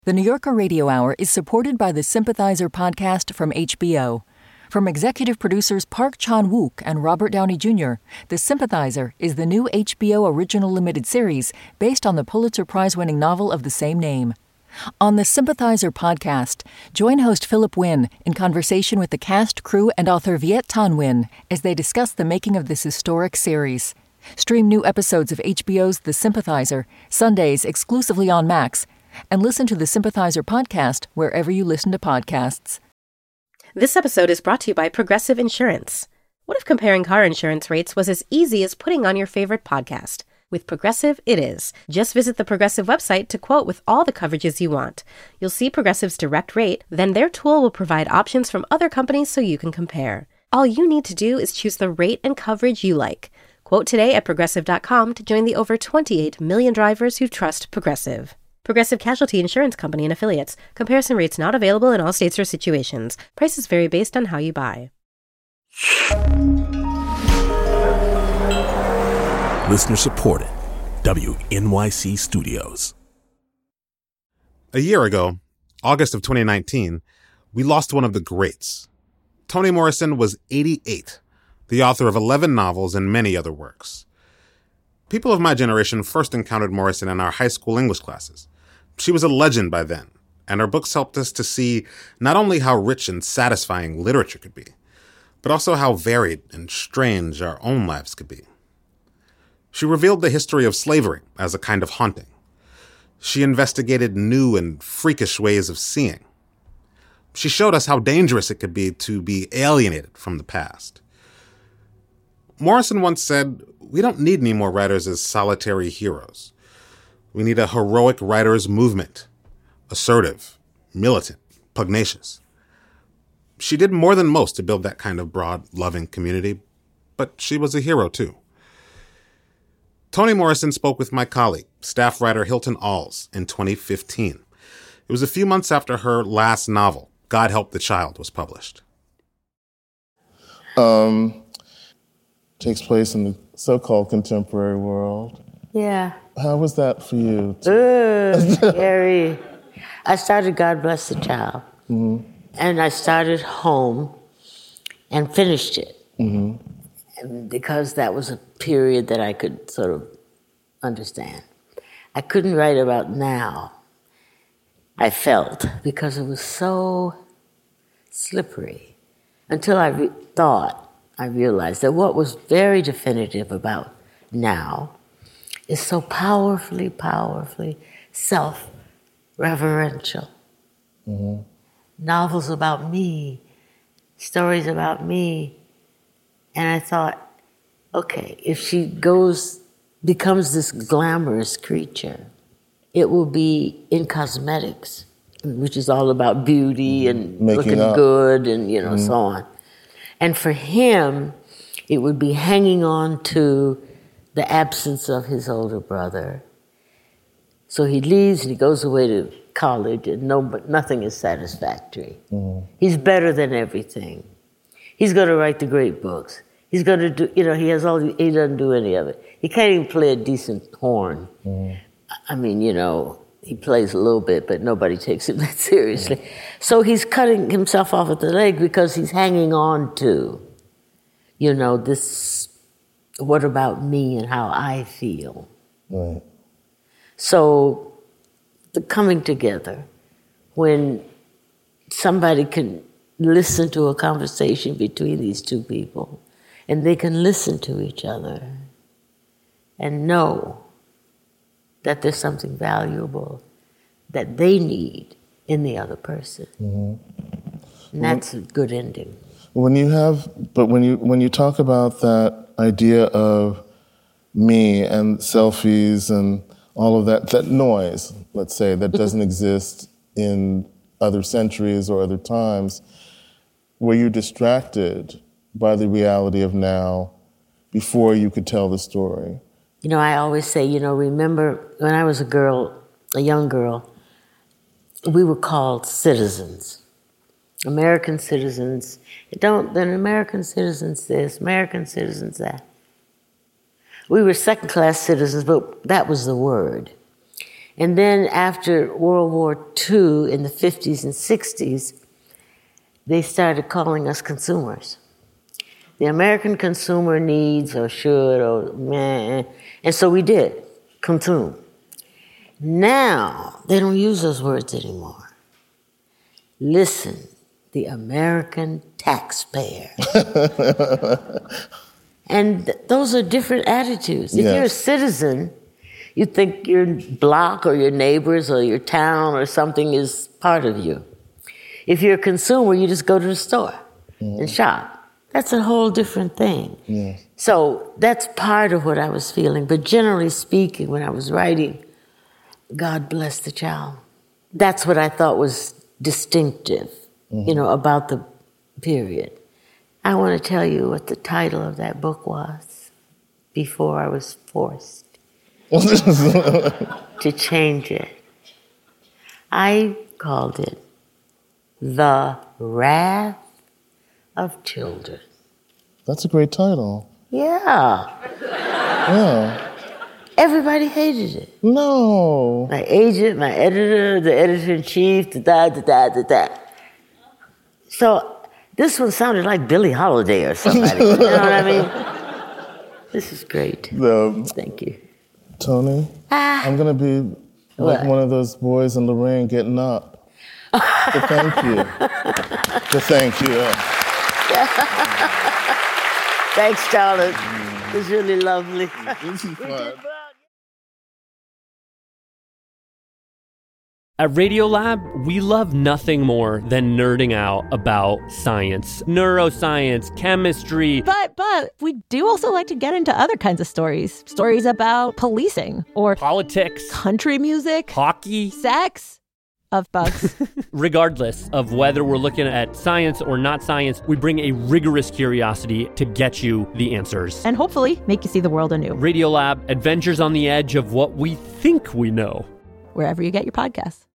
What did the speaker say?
The New Yorker Radio Hour is supported by the Sympathizer podcast from HBO. From executive producers Park Chan-wook and Robert Downey Jr., The Sympathizer is the new HBO original limited series based on the Pulitzer Prize-winning novel of the same name. On the Sympathizer podcast, join host Philip Wynn in conversation with the cast, crew, and author Viet Thanh Nguyen as they discuss the making of this historic series. Stream new episodes of HBO's The Sympathizer, Sundays exclusively on Max, and listen to the Sympathizer podcast wherever you listen to podcasts. This episode is brought to you by Progressive Insurance. What if comparing car insurance rates was as easy as putting on your favorite podcast? With Progressive, it is. Just visit the Progressive website to quote with all the coverages you want. You'll see Progressive's direct rate, then their tool will provide options from other companies so you can compare. All you need to do is choose the rate and coverage you like. Quote today at Progressive.com to join the over 28 million drivers who trust Progressive. Progressive Casualty Insurance Company and Affiliates. Comparison rates not available in all states or situations. Prices vary based on how you buy. Listener supported. WNYC Studios. A year ago, August of 2019, we lost one of the greats. Toni Morrison was 88, the author of 11 novels and many other works. People of my generation first encountered Morrison in our high school English classes. She was a legend by then, and her books helped us to see not only how rich and satisfying literature could be, but also how varied and strange our own lives could be. She revealed the history of slavery as a kind of haunting. She investigated new and freakish ways of seeing. She showed us how dangerous it could be to be alienated from the past. Morrison once said, "We don't need any more writers as solitary heroes. We need a heroic writers' movement, assertive, militant, pugnacious." She did more than most to build that kind of broad, loving community, but she was a hero too. Toni Morrison spoke with my colleague, staff writer Hilton Als, in 2015. It was a few months after her last novel, God Help the Child, was published. Takes place in the so-called contemporary world. Yeah. How was that for you? Scary. I started God Bless the Child. Mm-hmm. And I started Home and finished it. Mm-hmm. And because that was a period that I could sort of understand. I couldn't write about now, I felt, because it was so slippery. Until I I realized that what was very definitive about now is so powerfully, powerfully self-referential. Mm-hmm. Novels about me, stories about me. And I thought, okay, if she becomes this glamorous creature, it will be in cosmetics, which is all about beauty and looking good and, so on. And for him, it would be hanging on to the absence of his older brother. So he leaves and he goes away to college and nothing is satisfactory. Mm. He's better than everything. He's going to write the great books. He's going to do, he doesn't do any of it. He can't even play a decent horn. Mm. I mean, he plays a little bit, but nobody takes him that seriously. Mm. So he's cutting himself off at the leg because he's hanging on to, this, what about me and how I feel? Right. So the coming together, when somebody can listen to a conversation between these two people, and they can listen to each other and know that there's something valuable that they need in the other person. Mm-hmm. And that's a good ending. When you talk about that idea of me and selfies and all of that noise, let's say, that doesn't exist in other centuries or other times, were you distracted by the reality of now before you could tell the story? I always say, remember when I was a young girl, we were called citizens. American citizens. Then American citizens this, American citizens that. We were second-class citizens, but that was the word. And then after World War II in the 50s and 60s, they started calling us consumers. The American consumer needs or should or meh. And so we did, consume. Now, they don't use those words anymore. Listen, the American taxpayer. And those are different attitudes. If you're a citizen, you think your block or your neighbors or your town or something is part of you. If you're a consumer, you just go to the store and shop. That's a whole different thing. Yes. So that's part of what I was feeling. But generally speaking, when I was writing, God bless the child. That's what I thought was distinctive, about the period. I want to tell you what the title of that book was before I was forced to change it. I called it The Wrath of Children. That's a great title. Yeah. Yeah. Everybody hated it. No. My agent, my editor, the editor-in-chief, da-da-da-da-da. So this one sounded like Billie Holiday or somebody. You know what I mean? This is great. Thank you. Tony, I'm going to be like one of those boys in Lorraine getting up. To thank you. To thank you. Thanks, Charlotte. It was really lovely. This is fun. At Radiolab, we love nothing more than nerding out about science, neuroscience, chemistry. But we do also like to get into other kinds of stories. Stories about policing or politics, country music, hockey, sex, of bugs. Regardless of whether we're looking at science or not science, we bring a rigorous curiosity to get you the answers. And hopefully make you see the world anew. Radiolab, adventures on the edge of what we think we know. Wherever you get your podcasts.